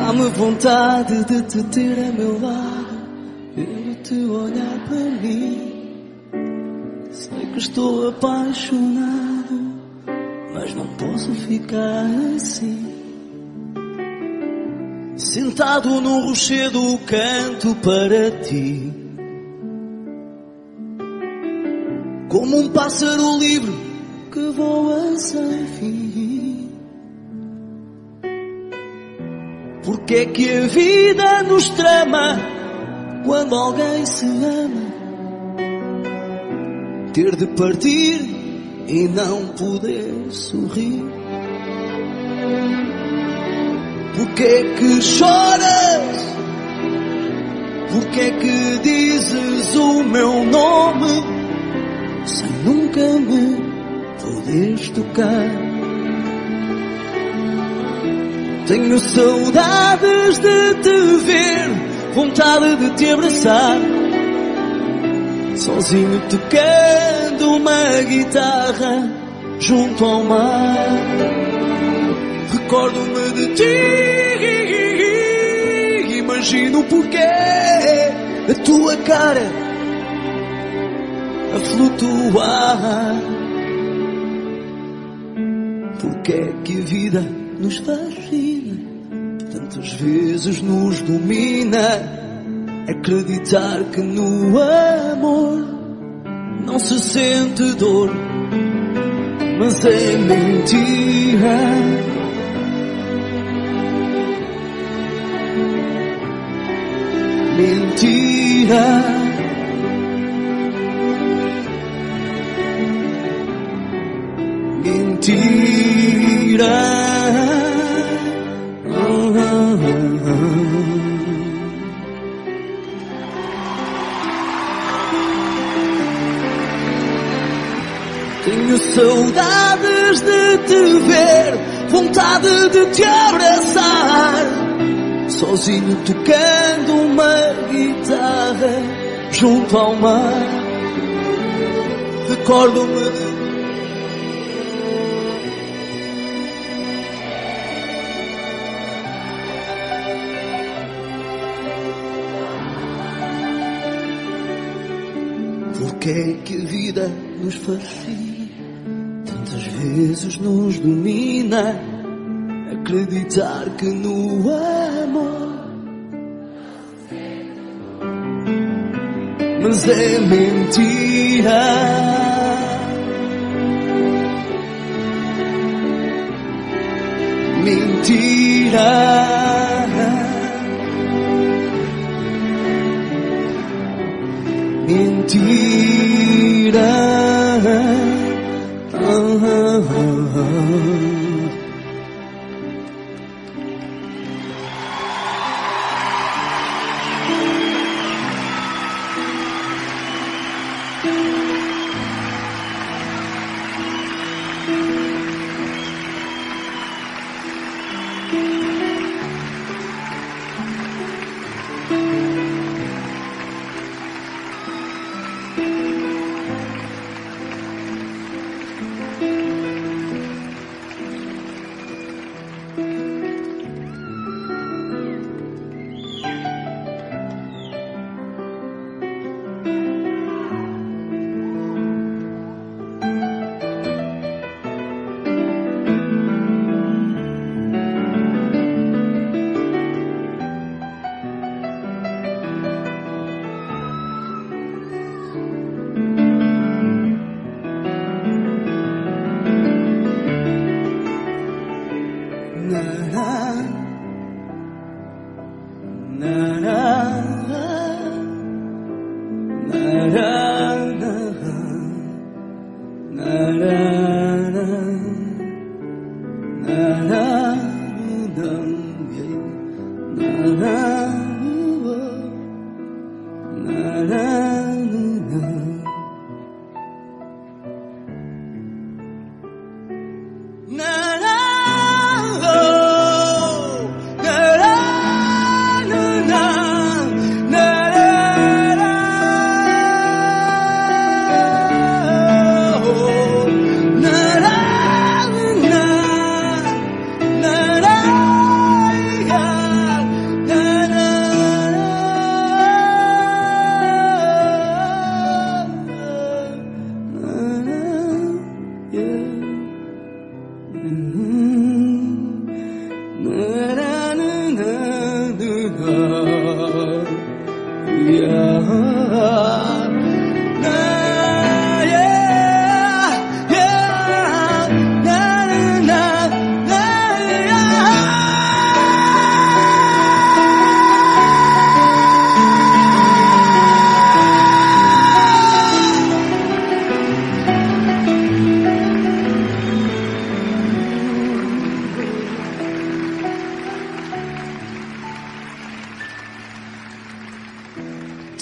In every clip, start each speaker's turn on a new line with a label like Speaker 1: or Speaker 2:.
Speaker 1: Dá-me vontade de te ter a meu lado, vendo-te olhar para mim. Sei que estou apaixonado, mas não posso ficar assim. Sentado no rochedo canto para ti, como um pássaro livre que voa sem fim. Porque é que a vida nos trama quando alguém se ama? Ter de partir e não poder sorrir. Porque é que choras? Porque é que dizes o meu nome sem nunca me poderes tocar? Tenho saudades de te ver, vontade de te abraçar, sozinho tocando uma guitarra junto ao mar. Recordo-me de ti, imagino porquê a tua cara a flutuar. Porque é que a vida nos fascina, tantas vezes nos domina, acreditar que no amor não se sente dor, mas é mentira. Mentira. Mentira. Tenho saudades de te ver, vontade de te abraçar, sozinho tocando uma guitarra junto ao mar. Recordo-me de porque é que a vida nos fascina, tantas vezes nos domina, acreditar que no amor, mas é mentira. Mentira. Mentira.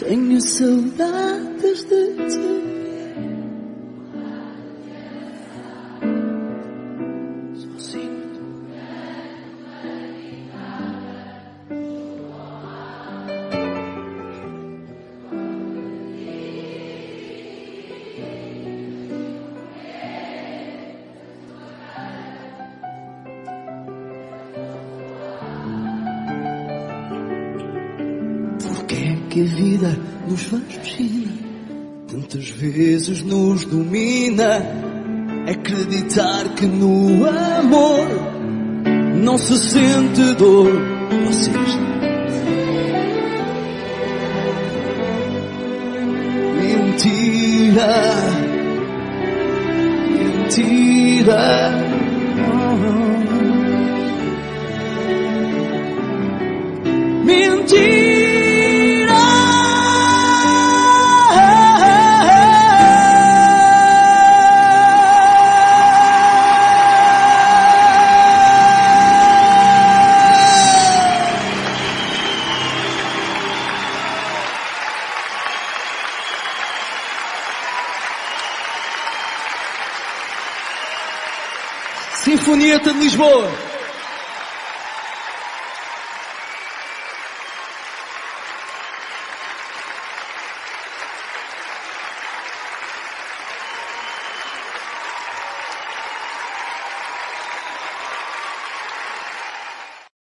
Speaker 1: Tenho saudades de ti. Porque é que a vida nos fascina, tantas vezes nos domina. Acreditar que no amor não se sente dor. Vocês mentira, mentira. Mentira. Sinfonieta de Lisboa.